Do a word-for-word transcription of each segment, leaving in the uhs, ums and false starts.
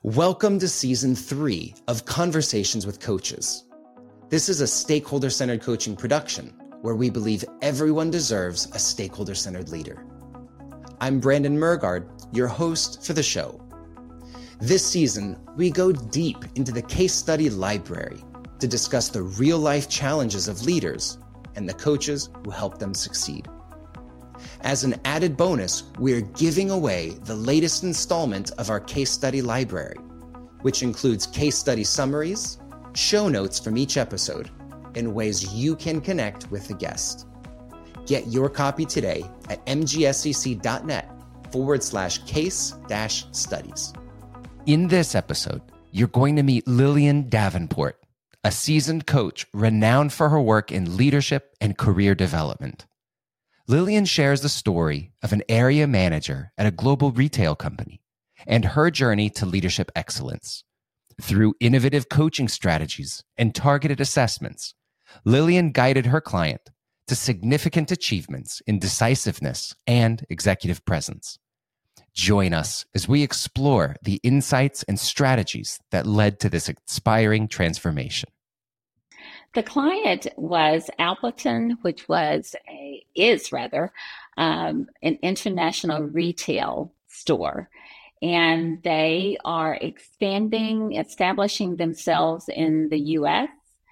Welcome to Season three of Conversations with Coaches. This is a stakeholder-centered coaching production where we believe everyone deserves a stakeholder-centered leader. I'm Brandon Murgard, your host for the show. This season, we go deep into the case study library to discuss the real-life challenges of leaders and the coaches who help them succeed. As an added bonus, we're giving away the latest installment of our case study library, which includes case study summaries, show notes from each episode, and ways you can connect with the guest. Get your copy today at mgscc.net forward slash case dash studies. In this episode, you're going to meet Lillian Davenport, a seasoned coach renowned for her work in leadership and career development. Lillian shares the story of an area manager at a global retail company and her journey to leadership excellence. Through innovative coaching strategies and targeted assessments, Lillian guided her client to significant achievements in decisiveness and executive presence. Join us as we explore the insights and strategies that led to this inspiring transformation. The client was Appleton, which was a, is rather, um, an international retail store. And they are expanding, establishing themselves in the U S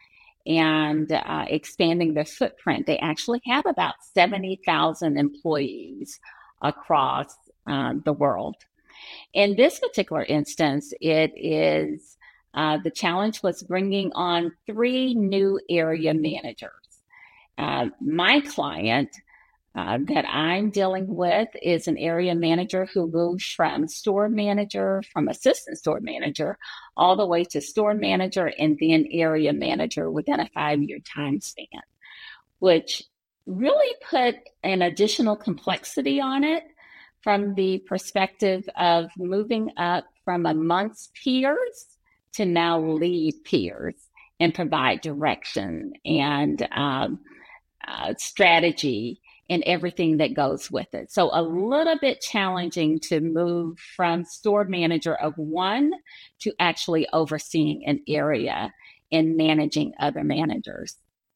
and uh, expanding their footprint. They actually have about seventy thousand employees across uh, the world. In this particular instance, it is Uh, the challenge was bringing on three new area managers. Uh, my client uh, that I'm dealing with is an area manager who moves from store manager, from assistant store manager, all the way to store manager and then area manager within a five-year time span, which really put an additional complexity on it from the perspective of moving up from amongst peers to now lead peers and provide direction and um, uh, strategy and everything that goes with it. So a little bit challenging to move from store manager of one to actually overseeing an area and managing other managers.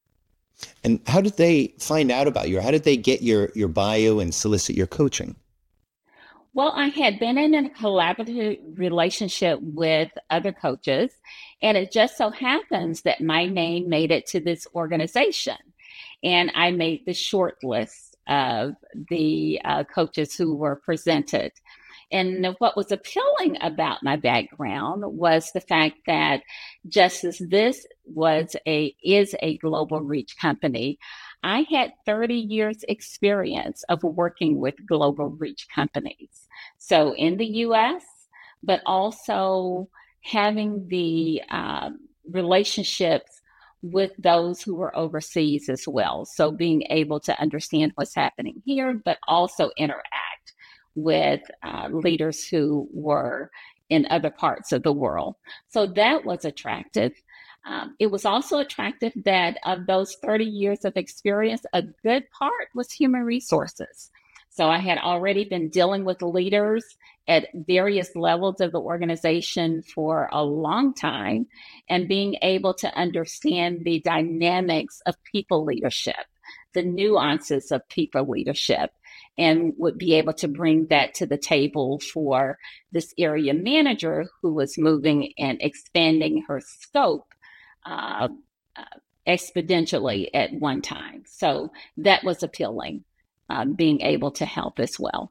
And how did they find out about you? How did they get your, your bio and solicit your coaching? Well, I had been in a collaborative relationship with other coaches, and it just so happens that my name made it to this organization. And I made the short list of the uh, coaches who were presented. And what was appealing about my background was the fact that just as this was a is a global reach company, I had thirty years experience of working with global reach companies. So in the U S, but also having the uh, relationships with those who were overseas as well. So being able to understand what's happening here, but also interact with uh, leaders who were in other parts of the world. So that was attractive. Um, it was also attractive that of those thirty years of experience, a good part was human resources. So I had already been dealing with leaders at various levels of the organization for a long time and being able to understand the dynamics of people leadership, the nuances of people leadership, and would be able to bring that to the table for this area manager who was moving and expanding her scope Uh, uh, exponentially at one time. So that was appealing, um, being able to help as well.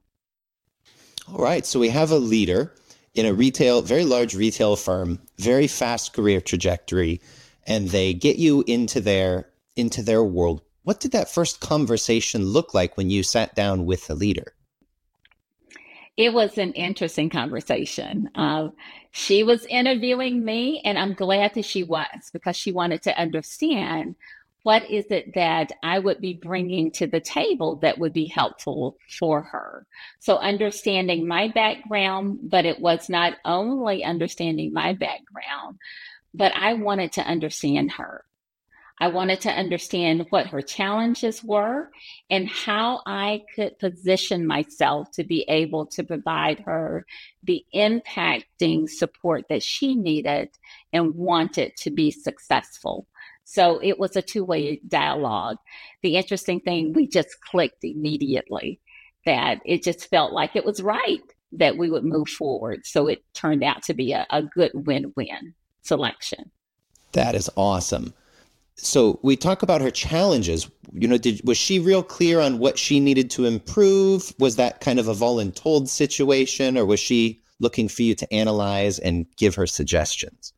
All right. So we have a leader in a retail, very large retail firm, very fast career trajectory, and they get you into their, into their world. What did that first conversation look like when you sat down with the leader? It was an interesting conversation. Uh, she was interviewing me, and I'm glad that she was, because she wanted to understand what is it that I would be bringing to the table that would be helpful for her. So understanding my background, but it was not only understanding my background, but I wanted to understand her. I wanted to understand what her challenges were and how I could position myself to be able to provide her the impacting support that she needed and wanted to be successful. So it was a two-way dialogue. The interesting thing, we just clicked immediately, that it just felt like it was right that we would move forward. So it turned out to be a, a good win-win selection. That is awesome. So we talk about her challenges. You know, did was she real clear on what she needed to improve? Was that kind of a voluntold situation, or was she looking for you to analyze and give her suggestions?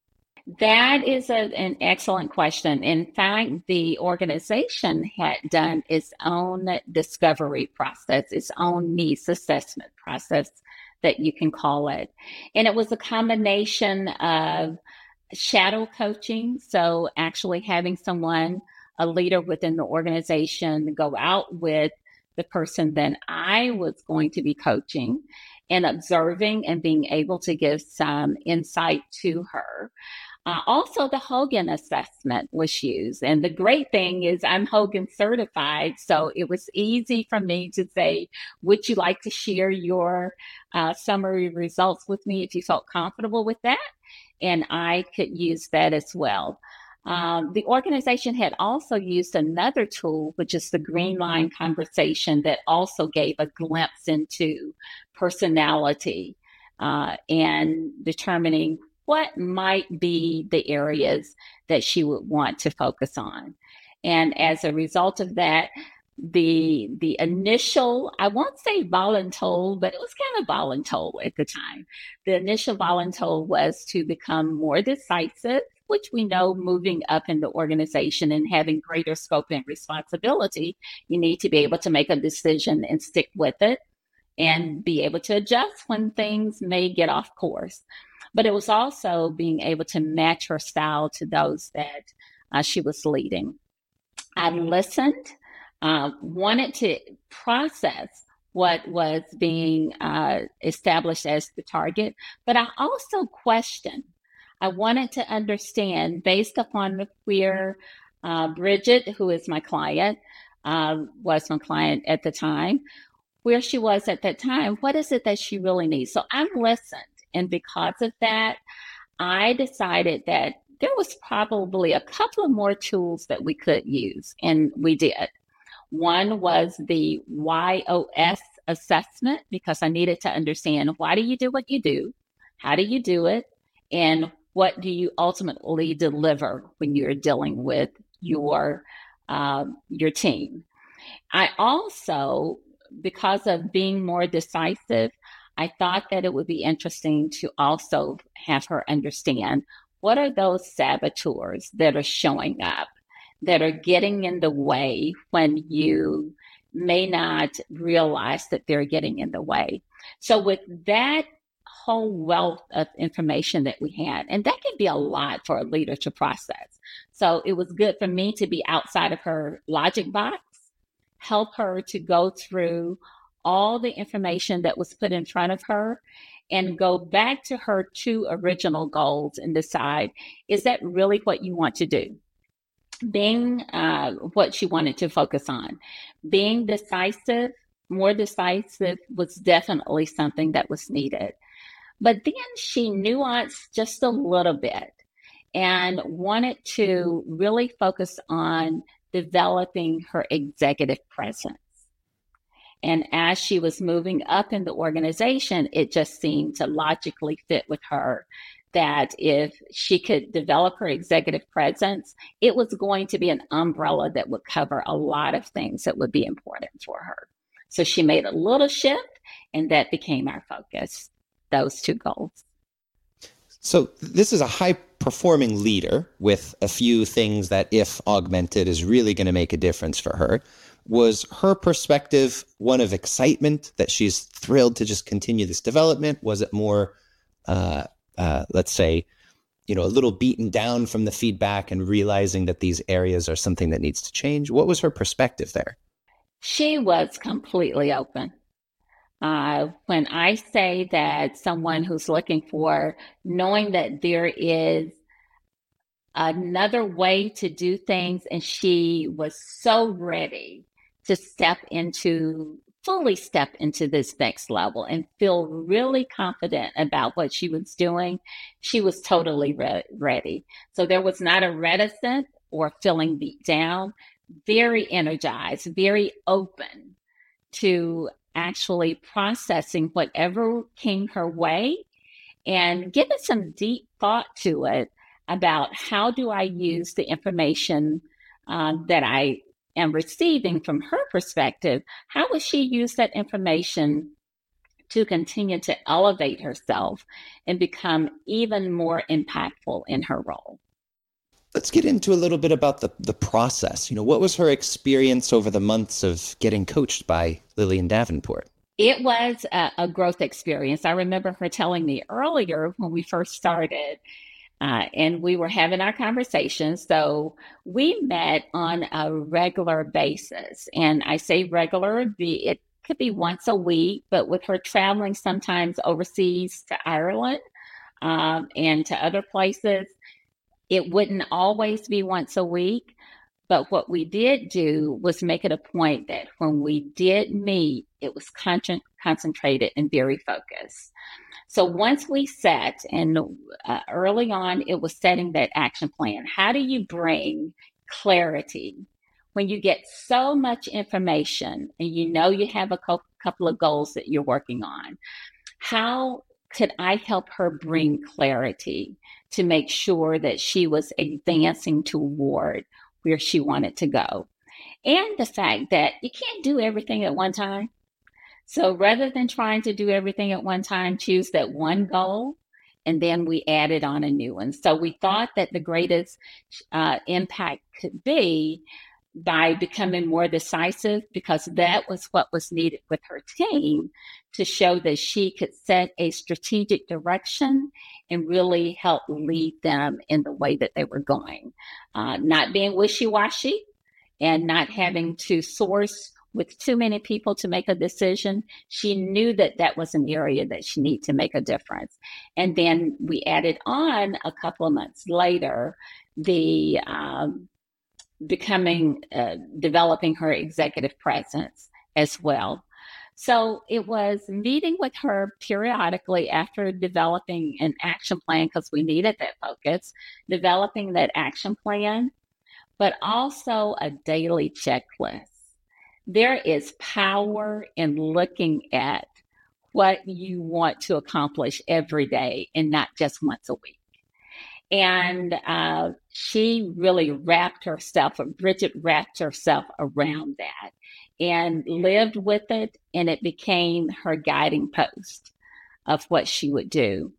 That is a, an excellent question. In fact, the organization had done its own discovery process, its own needs assessment process, that you can call it. And it was a combination of shadow coaching. So actually having someone, a leader within the organization, go out with the person that I was going to be coaching and observing and being able to give some insight to her. Uh, also, the Hogan assessment was used. And the great thing is I'm Hogan certified. So it was easy for me to say, would you like to share your uh, summary results with me if you felt comfortable with that? And I could use that as well. Um, the organization had also used another tool, which is the Green Line conversation, that also gave a glimpse into personality uh, and determining what might be the areas that she would want to focus on. And as a result of that, the the initial, I won't say voluntold, but it was kind of voluntold at the time. The initial voluntold was to become more decisive, which we know moving up in the organization and having greater scope and responsibility, you need to be able to make a decision and stick with it and be able to adjust when things may get off course. But it was also being able to match her style to those that uh, she was leading. I listened. Uh, wanted to process what was being uh, established as the target, but I also questioned. I wanted to understand, based upon where uh, Bridget, who is my client, uh, was my client at the time, where she was at that time, what is it that she really needs? So I listened. And because of that, I decided that there was probably a couple of more tools that we could use, and we did. One was the Y O S assessment, because I needed to understand, why do you do what you do? How do you do it? And what do you ultimately deliver when you're dealing with your, uh, your team? I also, because of being more decisive, I thought that it would be interesting to also have her understand, what are those saboteurs that are showing up, that are getting in the way when you may not realize that they're getting in the way. So with that whole wealth of information that we had, and that can be a lot for a leader to process. So it was good for me to be outside of her logic box, help her to go through all the information that was put in front of her and go back to her two original goals and decide, is that really what you want to do? Being uh, what she wanted to focus on. Being decisive, more decisive, was definitely something that was needed. But then she nuanced just a little bit and wanted to really focus on developing her executive presence. And as she was moving up in the organization, it just seemed to logically fit with her that if she could develop her executive presence, it was going to be an umbrella that would cover a lot of things that would be important for her. So she made a little shift, and that became our focus, those two goals. So this is a high-performing leader with a few things that, if augmented, is really going to make a difference for her. Was her perspective one of excitement, that she's thrilled to just continue this development? Was it more, uh, uh, let's say, you know, a little beaten down from the feedback and realizing that these areas are something that needs to change? What was her perspective there? She was completely open. Uh, when I say that someone who's looking for, knowing that there is another way to do things. And she was so ready to step into, fully step into this next level and feel really confident about what she was doing. She was totally re- ready. So there was not a reticent or feeling beat down, very energized, very open to actually processing whatever came her way and giving some deep thought to it about how do I use the information uh, that I am receiving from her perspective. How would she use that information to continue to elevate herself and become even more impactful in her role? Let's get into a little bit about the, the process. You know, what was her experience over the months of getting coached by Lillian Davenport? It was a, a growth experience. I remember her telling me earlier when we first started, uh, and we were having our conversations. So we met on a regular basis. And I say regular, be, it could be once a week, but with her traveling sometimes overseas to Ireland um, and to other places, it wouldn't always be once a week. But what we did do was make it a point that when we did meet, it was con- concentrated and very focused. So once we set, and uh, early on, it was setting that action plan. How do you bring clarity when you get so much information and you know you have a co- couple of goals that you're working on? How could I help her bring clarity to make sure that she was advancing toward where she wanted to go? And the fact that you can't do everything at one time. So rather than trying to do everything at one time, choose that one goal, and then we added on a new one. So we thought that the greatest uh, impact could be by becoming more decisive, because that was what was needed with her team to show that she could set a strategic direction and really help lead them in the way that they were going. Uh, not being wishy-washy and not having to source with too many people to make a decision. She knew that that was an area that she needed to make a difference. And then we added on a couple of months later, the um, becoming, uh, developing her executive presence as well. So it was meeting with her periodically after developing an action plan, because we needed that focus, developing that action plan, but also a daily checklist. There is power in looking at what you want to accomplish every day and not just once a week. And uh, she really wrapped herself, Bridget wrapped herself around that and lived with it. And it became her guiding post of what she would do.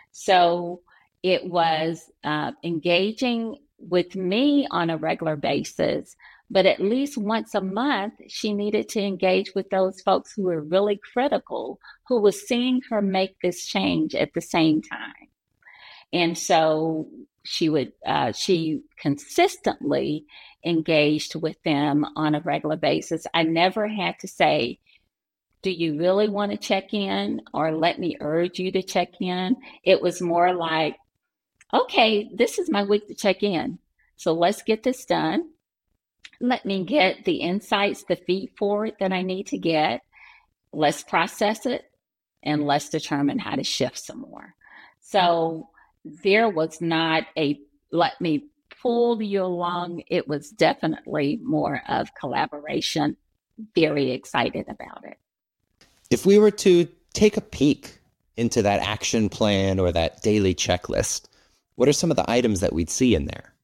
So it was uh, engaging with me on a regular basis, but at least once a month, she needed to engage with those folks who were really critical, who was seeing her make this change at the same time. And so she would, uh, she consistently engaged with them on a regular basis. I never had to say, do you really want to check in, or let me urge you to check in? It was more like, okay, this is my week to check in. So let's get this done. Let me get the insights, the feed for it that I need to get. Let's process it, and let's determine how to shift some more. So there was not a let me pull you along. It was definitely more of collaboration. Very excited about it. If we were to take a peek into that action plan or that daily checklist, what are some of the items that we'd see in there?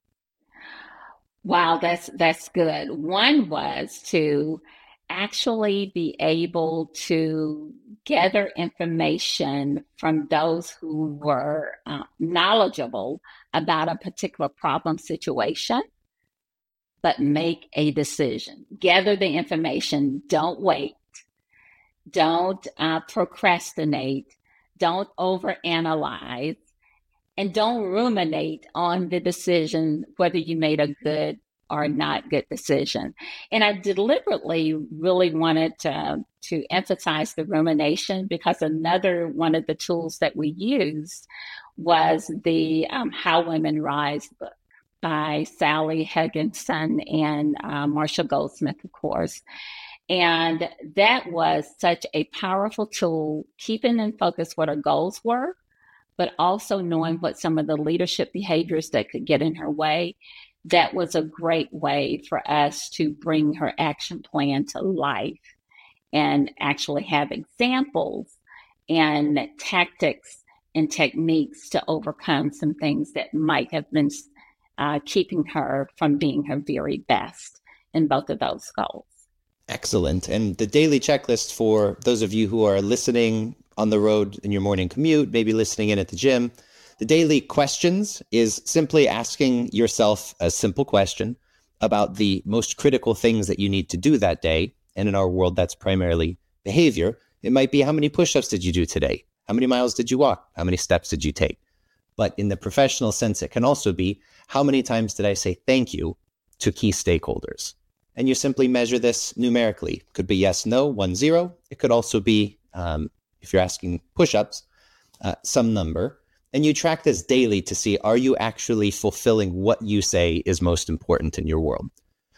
Wow, that's that's good. One was to actually be able to gather information from those who were uh, knowledgeable about a particular problem situation, but make a decision. Gather the information. Don't wait. Don't uh, procrastinate. Don't overanalyze. And don't ruminate on the decision, whether you made a good or not good decision. And I deliberately really wanted to, to emphasize the rumination, because another one of the tools that we used was the um, How Women Rise book. by Sally Higginson and uh, Marshall Goldsmith, of course. And that was such a powerful tool, keeping in focus what her goals were, but also knowing what some of the leadership behaviors that could get in her way. That was a great way for us to bring her action plan to life and actually have examples and tactics and techniques to overcome some things that might have been uh, keeping her from being her very best in both of those goals. Excellent. And the daily checklist, for those of you who are listening on the road in your morning commute, maybe listening in at the gym, the daily questions is simply asking yourself a simple question about the most critical things that you need to do that day. And in our world, that's primarily behavior. It might be, how many push-ups did you do today? How many miles did you walk? How many steps did you take? But in the professional sense, it can also be, how many times did I say thank you to key stakeholders? And you simply measure this numerically. It could be yes, no, one, zero. It could also be, um, if you're asking push-ups, uh, some number. And you track this daily to see, are you actually fulfilling what you say is most important in your world?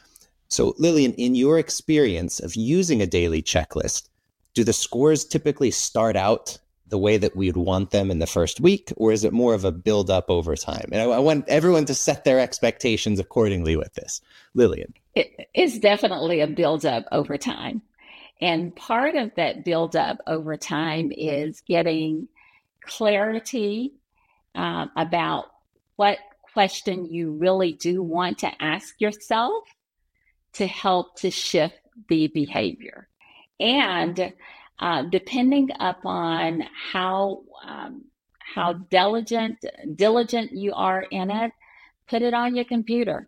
So Lillian, in your experience of using a daily checklist, do the scores typically start out the way that we'd want them in the first week, or is it more of a build up over time? And I, I want everyone to set their expectations accordingly with this. Lillian. It is definitely a build up over time. And part of that build up over time is getting clarity uh, about what question you really do want to ask yourself to help to shift the behavior. And uh, depending upon how um, how diligent diligent you are in it, put it on your computer.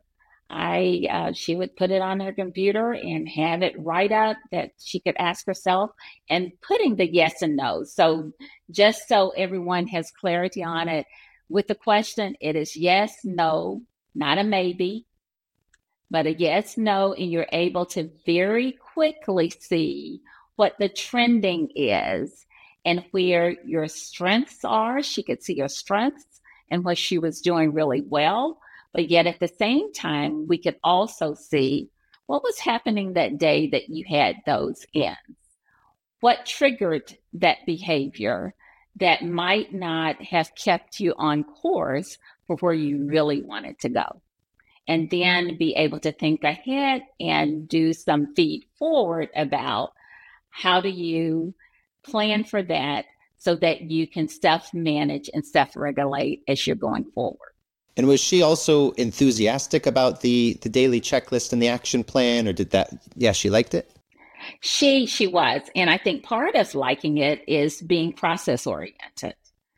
I uh, she would put it on her computer and have it write up that she could ask herself, and putting the yes and no. So just so everyone has clarity on it, with the question, it is yes, no, not a maybe, but a yes, no, and you're able to very quickly see what the trending is and where your strengths are. She could see your strengths and what she was doing really well. But yet at the same time, we could also see what was happening that day that you had those ends. What triggered that behavior that might not have kept you on course for where you really wanted to go? And then be able to think ahead and do some feed forward about how do you plan for that so that you can self-manage and self-regulate as you're going forward. And was she also enthusiastic about the, the daily checklist and the action plan, or did that, yeah, she liked it? She, she was. And I think part of liking it is being process oriented.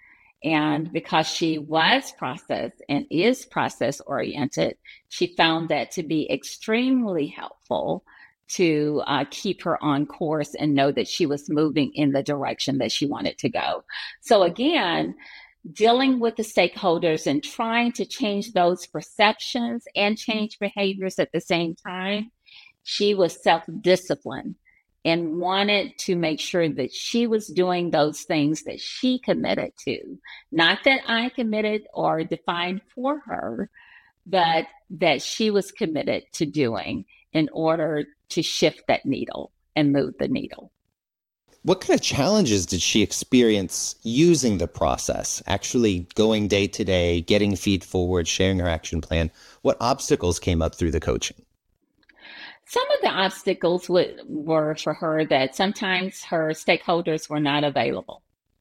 And because she was process and is process oriented, she found that to be extremely helpful to uh, keep her on course and know that she was moving in the direction that she wanted to go. So again, dealing with the stakeholders and trying to change those perceptions and change behaviors at the same time, she was self-disciplined and wanted to make sure that she was doing those things that she committed to. Not that I committed or defined for her, but that she was committed to doing in order to shift that needle and move the needle. What kind of challenges did she experience using the process, actually going day to day, getting feed forward, sharing her action plan? What obstacles came up through the coaching? Some of the obstacles would, were for her that sometimes her stakeholders were not available,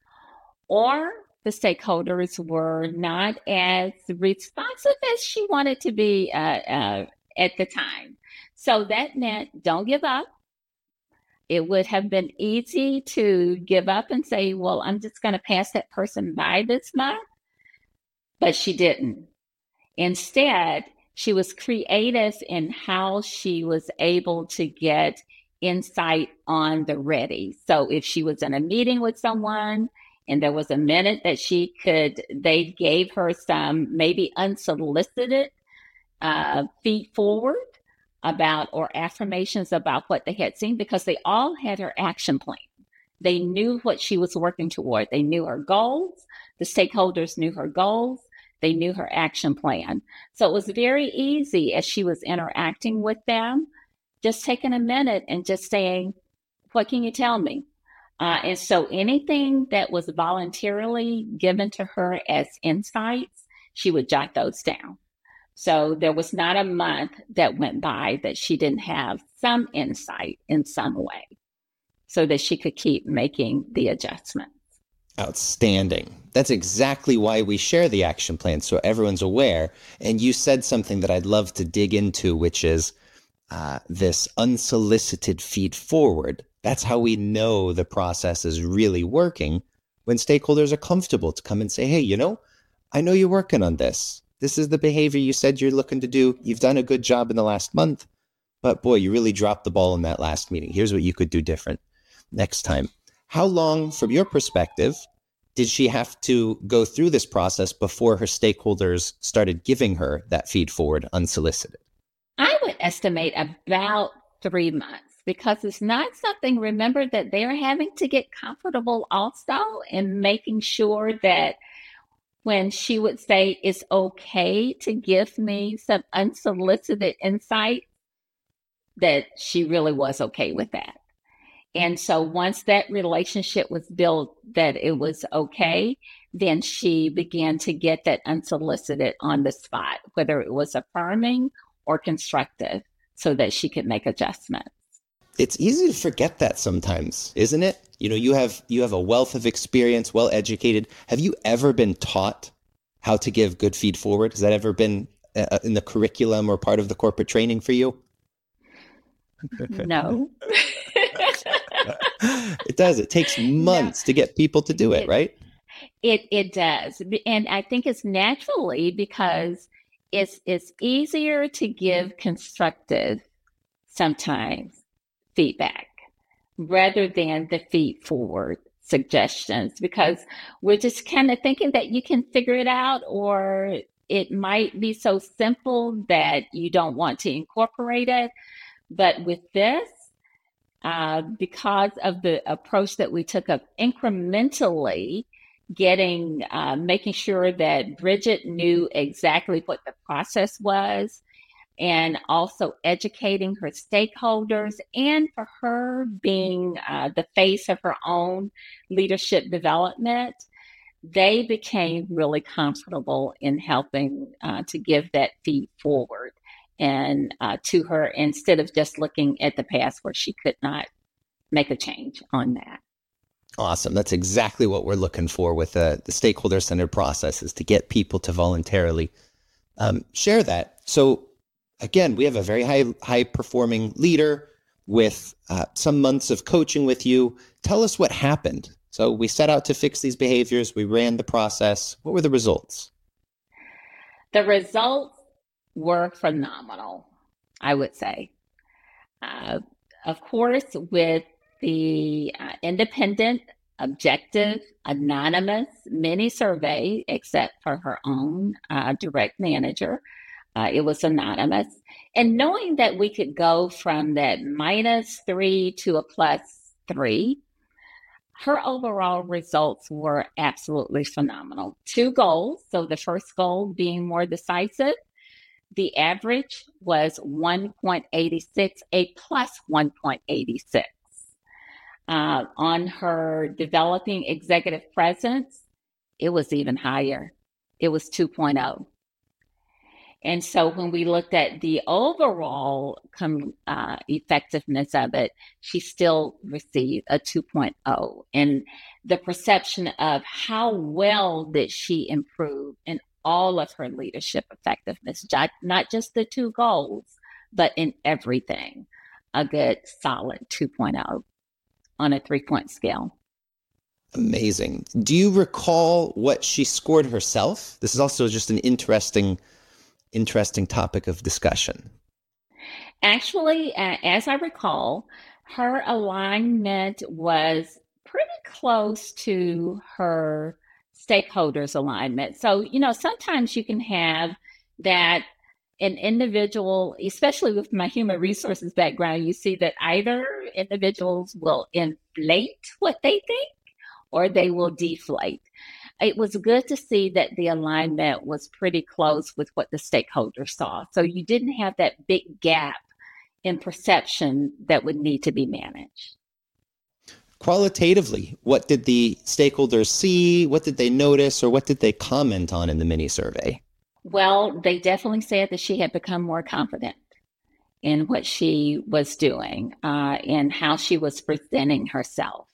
or the stakeholders were not as responsive as she wanted to be uh, uh, at the time. So that meant don't give up. It would have been easy to give up and say, well, I'm just going to pass that person by this month. But she didn't. Instead, she was creative in how she was able to get insight on the ready. So if she was in a meeting with someone and there was a minute that she could, they gave her some maybe unsolicited uh, feed forward about or affirmations about what they had seen, because they all had her action plan. They knew what she was working toward. They knew her goals. The stakeholders knew her goals. They knew her action plan. So it was very easy as she was interacting with them, just taking a minute and just saying, what can you tell me? Uh, and so anything that was voluntarily given to her as insights, she would jot those down. So there was not a month that went by that she didn't have some insight in some way so that she could keep making the adjustments. Outstanding. That's exactly why we share the action plan, so everyone's aware. And you said something that I'd love to dig into, which is uh, this unsolicited feed forward. That's how we know the process is really working, when stakeholders are comfortable to come and say, hey, you know, I know you're working on this. This is the behavior you said you're looking to do. You've done a good job in the last month, but boy, you really dropped the ball in that last meeting. Here's what you could do different next time. How long, from your perspective, did she have to go through this process before her stakeholders started giving her that feed forward unsolicited? I would estimate about three months because it's not something, remember, that they're having to get comfortable also in making sure that when she would say it's okay to give me some unsolicited insight, that she really was okay with that. And so once that relationship was built, that it was okay, then she began to get that unsolicited on the spot, whether it was affirming or constructive, so that she could make adjustments. It's easy to forget that sometimes, isn't it? You know, you have you have a wealth of experience, well educated. Have you ever been taught how to give good feed forward? Has that ever been uh, in the curriculum or part of the corporate training for you? No. It does. It takes months no. to get people to do it, it, right? It it does. And I think it's naturally because it's it's easier to give constructive sometimes feedback rather than the feed forward suggestions, because we're just kind of thinking that you can figure it out, or it might be so simple that you don't want to incorporate it. But with this, uh, because of the approach that we took of incrementally getting, uh, making sure that Bridget knew exactly what the process was, and also educating her stakeholders, and for her being uh, the face of her own leadership development, they became really comfortable in helping uh, to give that feed forward and uh, to her, instead of just looking at the past where she could not make a change on that. Awesome. That's exactly what we're looking for with uh, the stakeholder-centered process, is to get people to voluntarily um, share that. So again, we have a very high, high performing leader with uh, some months of coaching with you. Tell us what happened. So we set out to fix these behaviors. We ran the process. What were the results? The results were phenomenal, I would say. Uh, of course, with the uh, independent, objective, anonymous mini survey, except for her own uh, direct manager, uh, it was anonymous. And knowing that we could go from that minus three to a plus three, her overall results were absolutely phenomenal. Two goals. So the first goal being more decisive. The average was one point eight six, a plus one point eight six. Uh, on her developing executive presence, it was even higher. It was two point oh. And so when we looked at the overall com- uh, effectiveness of it, she still received a two point oh. And the perception of how well did she improve in all of her leadership effectiveness, not just the two goals, but in everything, a good solid two point oh on a three-point scale. Amazing. Do you recall what she scored herself? This is also just an interesting, interesting topic of discussion. Actually, uh, as I recall, her alignment was pretty close to her stakeholders alignment. So, you know, sometimes you can have that an individual, especially with my human resources background, you see that either individuals will inflate what they think or they will deflate. it was good to see that the alignment was pretty close with what the stakeholders saw. So you didn't have that big gap in perception that would need to be managed. Qualitatively, what did the stakeholders see? What did they notice, or what did they comment on in the mini survey? Well, they definitely said that she had become more confident in what she was doing, uh, and how she was presenting herself.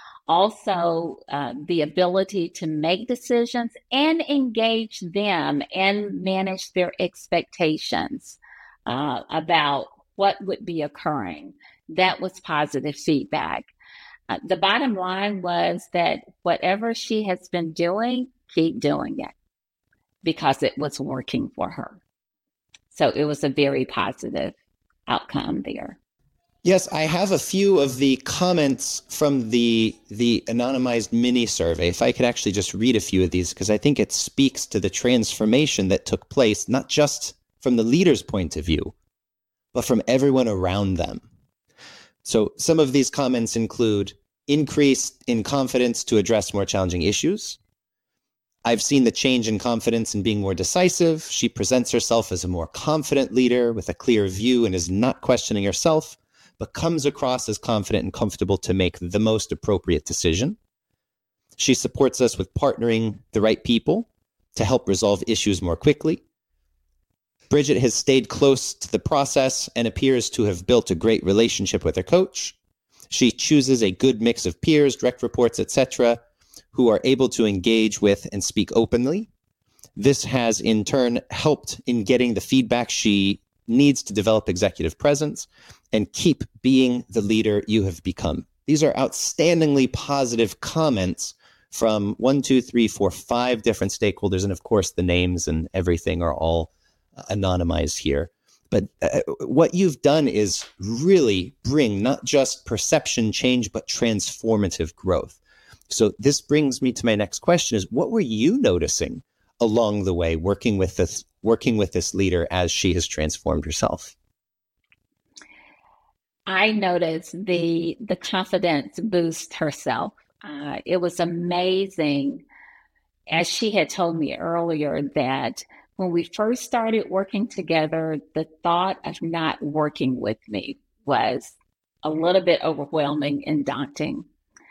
Also, uh, the ability to make decisions and engage them and manage their expectations uh, about what would be occurring. That was positive feedback. Uh, the bottom line was that whatever she has been doing, keep doing it because it was working for her. So it was a very positive outcome there. Yes, I have a few of the comments from the the anonymized mini survey. If I could actually just read a few of these, because I think it speaks to the transformation that took place, not just from the leader's point of view, but from everyone around them. So some of these comments include increase in confidence to address more challenging issues. I've seen the change in confidence in being more decisive. She presents herself as a more confident leader with a clear view and is not questioning herself, but comes across as confident and comfortable to make the most appropriate decision. She supports us with partnering the right people to help resolve issues more quickly. Bridget has stayed close to the process and appears to have built a great relationship with her coach. She chooses a good mix of peers, direct reports, et cetera, who are able to engage with and speak openly. This has in turn helped in getting the feedback she needs to develop executive presence and keep being the leader you have become. These are outstandingly positive comments from one, two, three, four, five different stakeholders. And of course, the names and everything are all anonymized here. But uh, what you've done is really bring not just perception change, but transformative growth. So this brings me to my next question is, what were you noticing along the way working with this, working with this leader as she has transformed herself? I noticed the the confidence boost herself. Uh, it was amazing, as she had told me earlier, that when we first started working together, the thought of not working with me was a little bit overwhelming and daunting.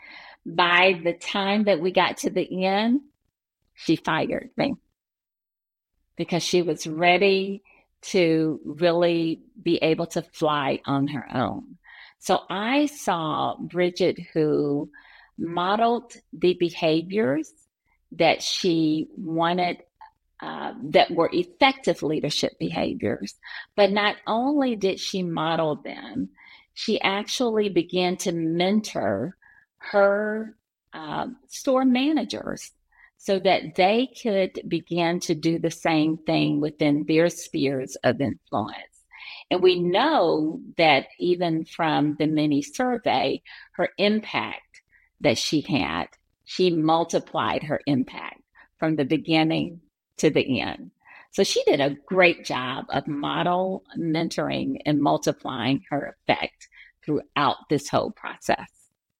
By the time that we got to the end, she fired me because she was ready to really be able to fly on her own. So I saw Bridget who modeled the behaviors that she wanted, uh, that were effective leadership behaviors. But not only did she model them, she actually began to mentor her uh, store managers so that they could begin to do the same thing within their spheres of influence. And we know that even from the mini survey, her impact that she had, she multiplied her impact from the beginning to the end. So she did a great job of model, mentoring, and multiplying her effect throughout this whole process.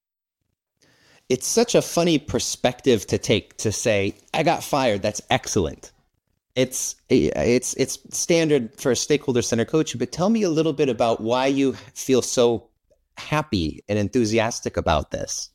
It's such a funny perspective to take to say, I got fired. That's excellent. It's it's it's standard for a stakeholder-centered coaching, but tell me a little bit about why you feel so happy and enthusiastic about this.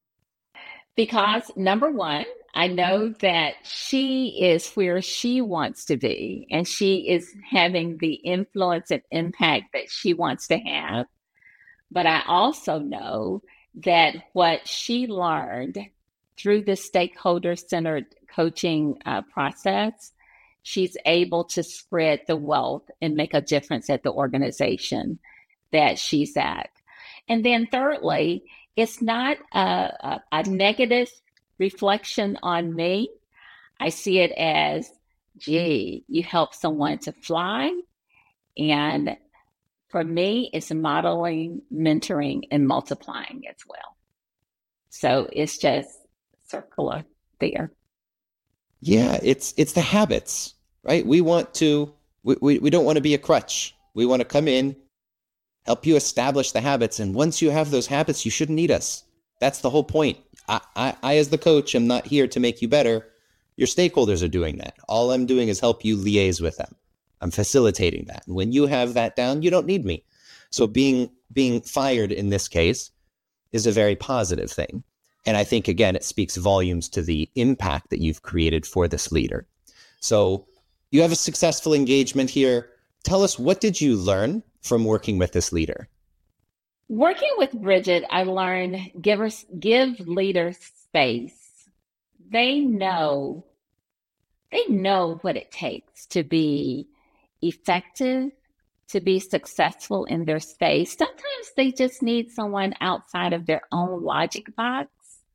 Because number one, I know that she is where she wants to be, and she is having the influence and impact that she wants to have. But I also know that what she learned through the stakeholder-centered coaching uh, process, she's able to spread the wealth and make a difference at the organization that she's at. And then thirdly, it's not a, a, a negative reflection on me. I see it as, gee, you help someone to fly. And for me, it's modeling, mentoring, and multiplying as well. So it's just circular there. Yeah, it's it's the habits, right? We want to, we, we, we don't want to be a crutch. We want to come in, help you establish the habits. And once you have those habits, you shouldn't need us. That's the whole point. I, I, I, as the coach, am not here to make you better. Your stakeholders are doing that. All I'm doing is help you liaise with them. I'm facilitating that. And when you have that down, you don't need me. So being being fired in this case is a very positive thing. And I think, again, it speaks volumes to the impact that you've created for this leader. So you have a successful engagement here. Tell us, what did you learn from working with this leader? Working with Bridget, I learned give, her, give leaders space. They know, they know what it takes to be effective, to be successful in their space. Sometimes they just need someone outside of their own logic box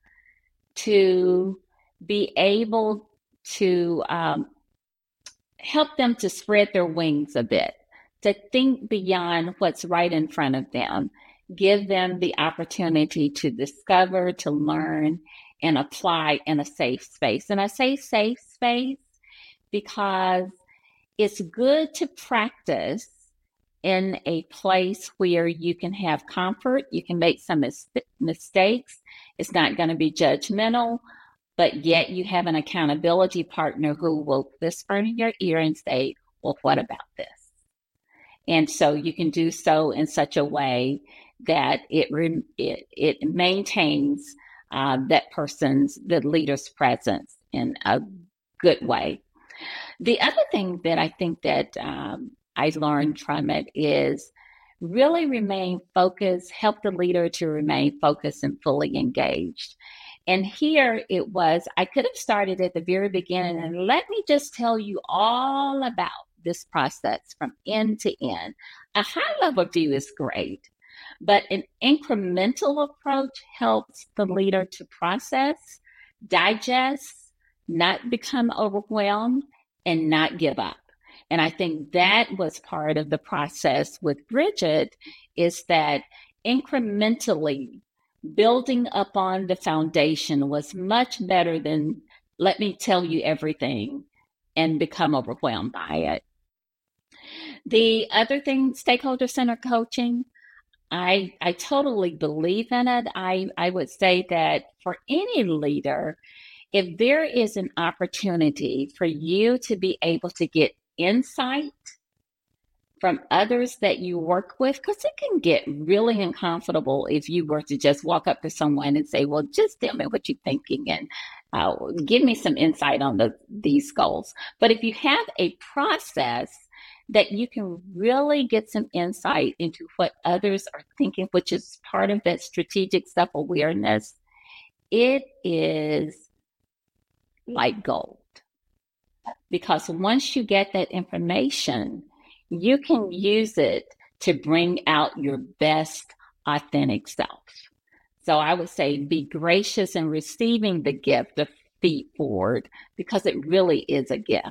to be able to um, help them to spread their wings a bit, to think beyond what's right in front of them, give them the opportunity to discover, to learn, and apply in a safe space. And I say safe space because it's good to practice in a place where you can have comfort, you can make some mis- mistakes. It's not going to be judgmental, but yet you have an accountability partner who will whisper in your ear and say, well, what about this? And so you can do so in such a way that it re- it, it maintains uh, that person's, the leader's presence in a good way. The other thing that I think that um, I learned from it is really remain focused, help the leader to remain focused and fully engaged. And here it was, I could have started at the very beginning and let me just tell you all about this process from end to end. A high level view is great, but an incremental approach helps the leader to process, digest, not become overwhelmed, and not give up. And I think that was part of the process with Bridget, is that incrementally building up on the foundation was much better than let me tell you everything and become overwhelmed by it. The other thing, stakeholder-centered coaching, I I totally believe in it. I, I would say that for any leader, if there is an opportunity for you to be able to get insight from others that you work with, because it can get really uncomfortable if you were to just walk up to someone and say, well, just tell me what you're thinking and uh, give me some insight on the, these goals. But if you have a process that you can really get some insight into what others are thinking, which is part of that strategic self-awareness, it is like gold. Because once you get that information, you can use it to bring out your best authentic self. So I would say be gracious in receiving the gift of Feed Forward, because it really is a gift.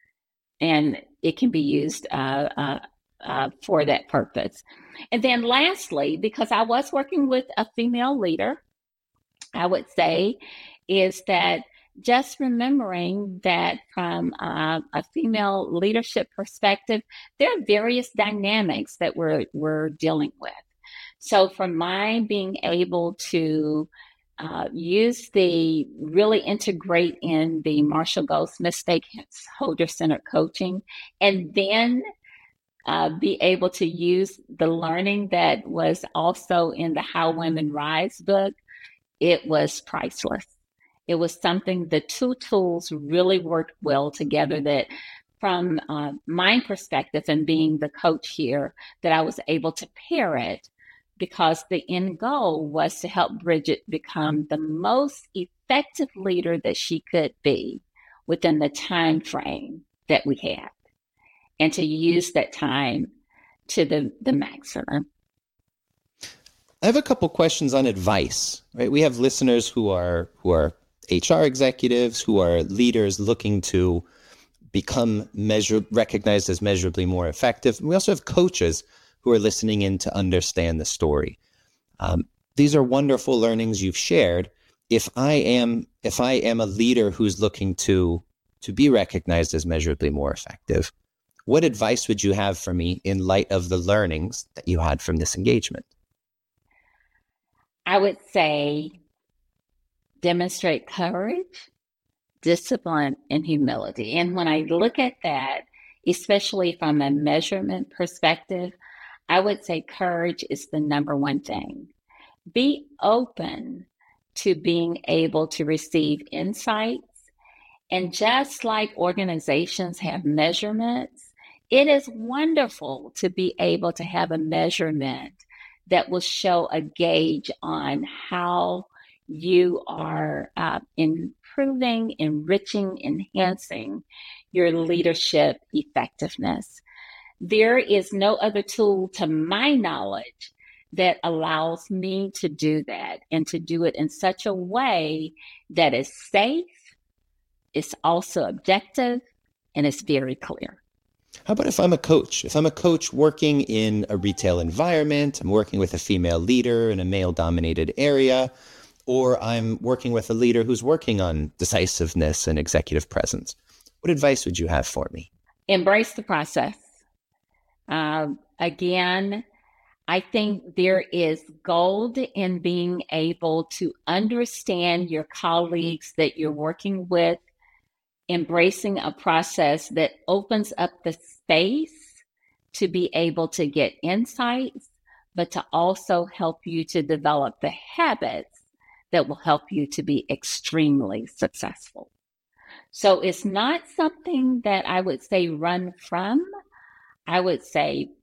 And it can be used uh, uh, uh, for that purpose. And then lastly, because I was working with a female leader, I would say is that just remembering that from uh, a female leadership perspective, there are various dynamics that we're, we're dealing with. So for my being able to uh, use the, really integrate in the Marshall Goldsmith stakeholder-centered coaching, and then uh, be able to use the learning that was also in the How Women Rise book, it was priceless. It was something, the two tools really worked well together, that from uh, my perspective and being the coach here, that I was able to pair it, because the end goal was to help Bridget become the most effective leader that she could be within the time frame that we had, and to use that time to the, the maximum. I have a couple questions on advice, right? We have listeners who are who are H R executives, who are leaders looking to become measure, recognized as measurably more effective. And we also have coaches who are listening in to understand the story. Um, these are wonderful learnings you've shared. If I am if I am a leader who's looking to to be recognized as measurably more effective, what advice would you have for me in light of the learnings that you had from this engagement? I would say demonstrate courage, discipline, and humility. And when I look at that, especially from a measurement perspective, I would say courage is the number one thing. Be open to being able to receive insights. And just like organizations have measurements, it is wonderful to be able to have a measurement that will show a gauge on how you are uh, improving, enriching, enhancing your leadership effectiveness. There is no other tool, to my knowledge, that allows me to do that and to do it in such a way that is safe, it's also objective, and it's very clear. How about if I'm a coach? If I'm a coach working in a retail environment, I'm working with a female leader in a male-dominated area, or I'm working with a leader who's working on decisiveness and executive presence. What advice would you have for me? Embrace the process. Uh, again, I think there is gold in being able to understand your colleagues that you're working with, embracing a process that opens up the space to be able to get insights, but to also help you to develop the habits that will help you to be extremely successful. So it's not something that I would say run from. I would say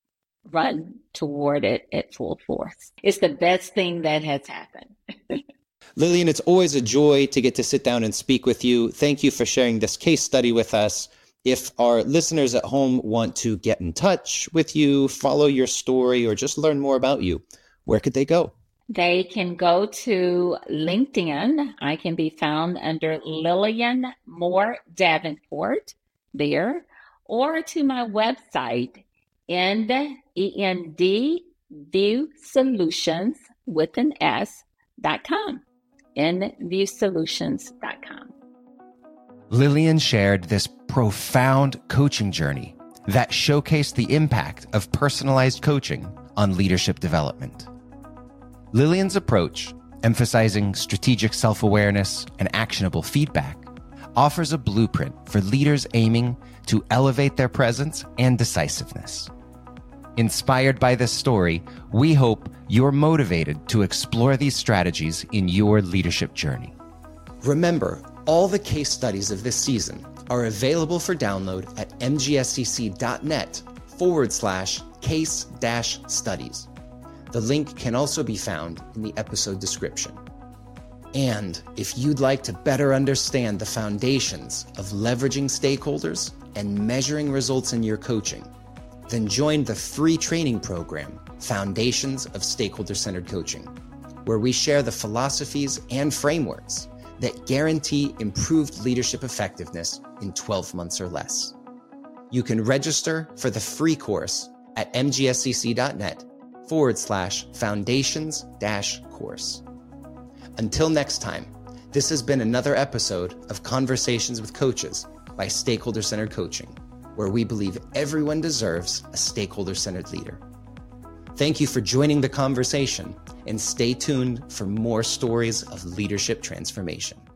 run toward it at full force. It's the best thing that has happened. Lillian, it's always a joy to get to sit down and speak with you. Thank you for sharing this case study with us. If our listeners at home want to get in touch with you, follow your story, or just learn more about you, where could they go? They can go to LinkedIn. I can be found under Lillian Moore Davenport there, or to my website, End, E N D, View Solutions with an S, dot com, end view solutions dot com. Lillian shared this profound coaching journey that showcased the impact of personalized coaching on leadership development. Lillian's approach, emphasizing strategic self-awareness and actionable feedback, offers a blueprint for leaders aiming to elevate their presence and decisiveness. Inspired by this story, we hope you're motivated to explore these strategies in your leadership journey. Remember, all the case studies of this season are available for download at mgscc.net forward slash case dash studies. The link can also be found in the episode description. And if you'd like to better understand the foundations of leveraging stakeholders and measuring results in your coaching, then join the free training program, Foundations of Stakeholder-Centered Coaching, where we share the philosophies and frameworks that guarantee improved leadership effectiveness in twelve months or less. You can register for the free course at mgscc.net forward slash foundations dash course. Until next time, this has been another episode of Conversations with Coaches by Stakeholder-Centered Coaching, where we believe everyone deserves a stakeholder-centered leader. Thank you for joining the conversation, and stay tuned for more stories of leadership transformation.